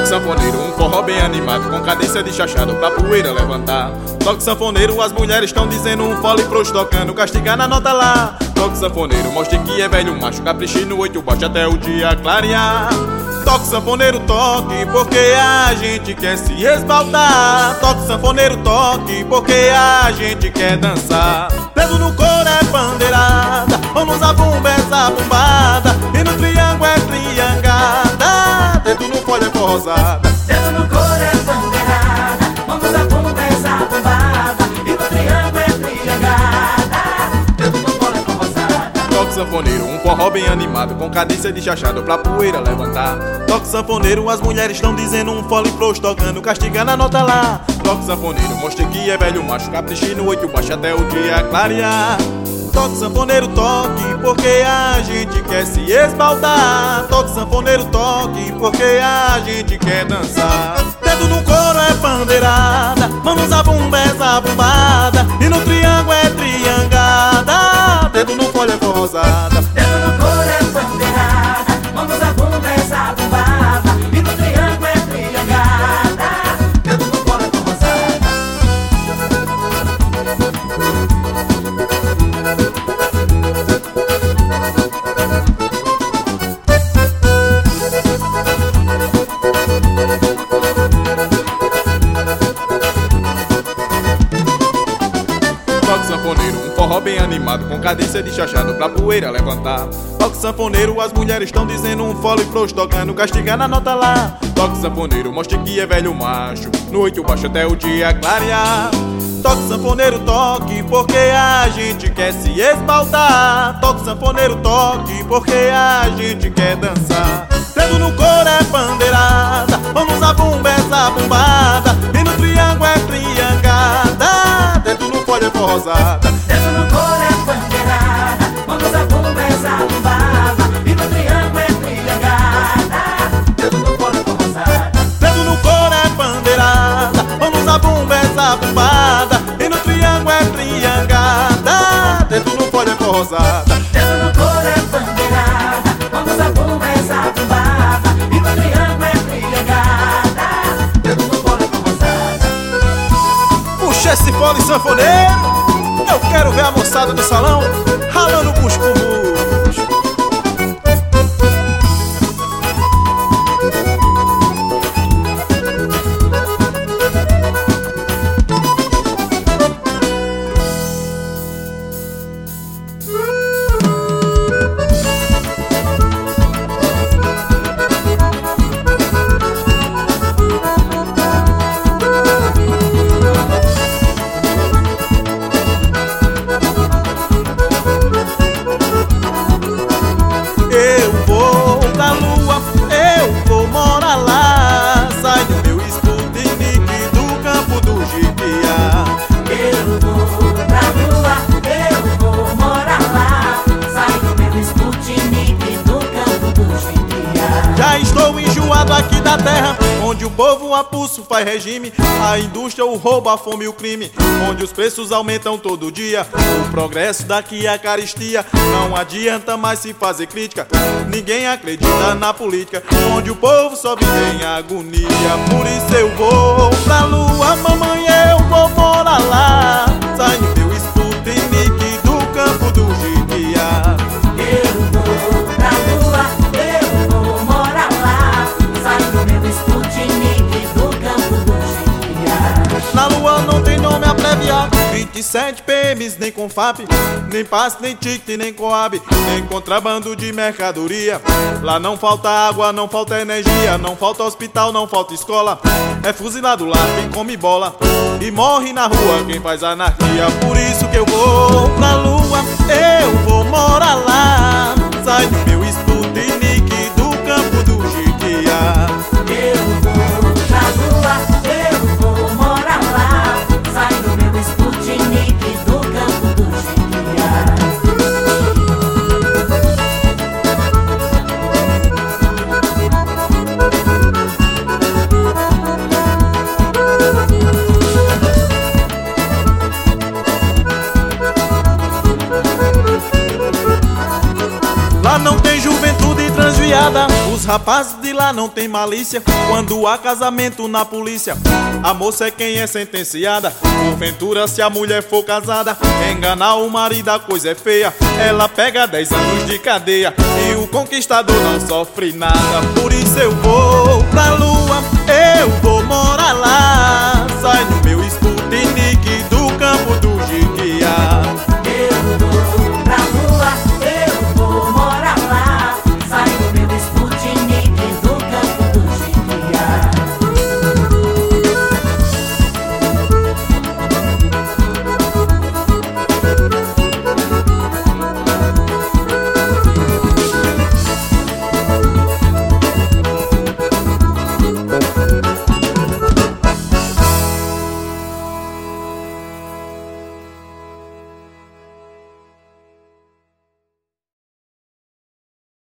sanfoneiro, um forró bem animado, com cadência de chachado pra poeira levantar. Toque sanfoneiro, as mulheres estão dizendo um fole pros tocando, castigar na nota lá. Toque sanfoneiro, mostre que é velho macho, capriche no 8 baixo até o dia clarear. Toque sanfoneiro, toque, porque a gente quer se esbaldar. Toque sanfoneiro, toque, porque a gente quer dançar. Dedo no couro é bandeirada, vamos a bumba é zabumbada, e no triângulo é triangada, dedo no fole é forrosada. Dedo no couro é bandeirada, vamos a bumba é zabumbada, e no triângulo é triangada, dedo no fole é forrosada. Toque sanfoneiro, um forró bem animado, com cadência de chachado pra poeira levantar. Toque sanfoneiro, as mulheres estão dizendo um fole pros tocando, castigando a nota lá. Toque sanfoneiro, mostre que é velho macho, capriche no 8 baixo até o dia clarear. Toque sanfoneiro, toque, porque a gente quer se esbaldar. Toque sanfoneiro, toque, porque a gente quer dançar. Dedo no couro é bandeirada, vamos a bumba é zabumbada, e no triângulo é triangada, dedo no fole é forrosada. Dedo no couro é bandeirada, vamos a bumba é zabumbada, e no triângulo é triangada, dedo no fole é forrosada. Toque sanfoneiro, um forró bem animado, com cadência de chachado pra poeira levantar. Toque sanfoneiro, as mulheres estão dizendo um fole pros tocando, castigar na nota lá. Toque sanfoneiro, mostre que é velho macho, no 8 baixo até o dia clarear. Toque sanfoneiro, toque, porque a gente quer se esbaldar. Toque sanfoneiro, toque, porque a gente quer dançar. Dedo no couro é bandeirada, vamos a bumba é zabumbada, e no triângulo é triangada, dedo no fole é forrosada. Dedo no couro é bandeirada, vamos a bumba é zabumbada, e no triângulo é triangada, dedo no fole é forrosada. Dedo no couro é bandeirada, vamos a bumba é zabumbada, e no triângulo é triangada, dedo no fole é forrosada. Dedo no couro é bandeirada, vamos a bumba é zabumbada, e no triângulo é triangada, dedo no fole é forrosada. Puxa esse fole sanfoneiro, eu quero ver a moçada do salão ralando com os cubos. Eu vou pra lua, eu vou morar lá. Sai do meu Sputnik do campo do Jequiá. Eu vou pra lua, eu vou morar lá, sai do meu Sputnik do campo do Jequiá. Já estou enjoado aqui da terra, onde o povo a pulso faz regime, a indústria, o roubo, a fome e o crime, onde os preços aumentam todo dia. O progresso daqui é a caristia, não adianta mais se fazer crítica, ninguém acredita na política, onde o povo só vive em agonia. Por isso eu vou pra lua, mamãe, eu vou morar lá. Sai do meu Sputnik do campo do Jequiá. Eu vou pra lua, eu vou morar lá, sai do meu Sputnik do campo do Jequiá. Na lua não tem nome abreviado, 27 PMs, nem Confap, nem passe, nem ticket, nem Coab, nem contrabando de mercadoria. Lá não falta água, não falta energia, não falta hospital, não falta escola. É fuzilado lá quem come bola e morre na rua quem faz anarquia. Por isso que eu vou pra lua, eu vou morar lá. Sai do meu Sputnik do campo do Jequiá. Eu vou pra lua, eu vou morar lá, sai do meu Sputnik do campo do Jequiá. Lá não tem nada, os rapazes de lá não tem malícia. Quando há casamento na polícia, a moça é quem é sentenciada. Porventura, se a mulher for casada, enganar o marido a coisa é feia. Ela pega 10 anos de cadeia e o conquistador não sofre nada. Por isso eu vou pra lua, eu vou morar lá. Sai no meu